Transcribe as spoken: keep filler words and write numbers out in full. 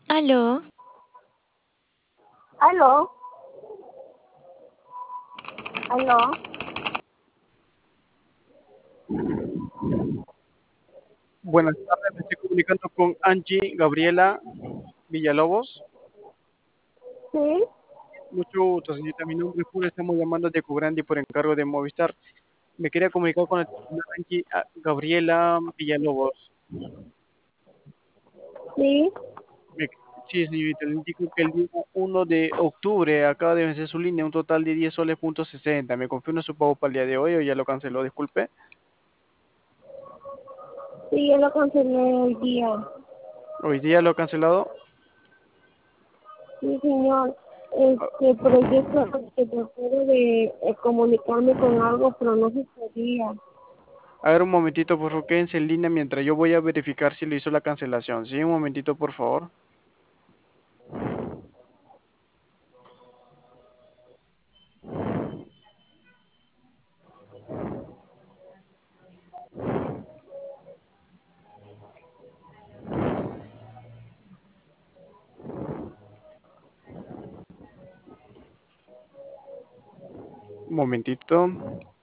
Aló, Aló, aló, Buenas tardes, me estoy comunicando con Angie Gabriela Villalobos. sí, Mucho gusto, señorita. Mi nombre es Julio, estamos llamando de Cugrandi por encargo de Movistar. Me quería comunicar con la señora Angie ah, Gabriela Villalobos. sí, Me- sí, señorita, le indico que el día uno de octubre acaba de vencer su línea, un total de diez soles punto sesenta. ¿Me confirma su pago para el día de hoy o ya lo canceló? Disculpe. sí, yo lo cancelé hoy día. ¿Hoy día lo ha cancelado? Sí, señor, este, pero yo creo que trataba de eh, comunicarme con algo, pero no se podía. A ver, un momentito, por favor, quédense en línea mientras yo voy a verificar si le hizo la cancelación. Sí, un momentito, por favor. Un momentito.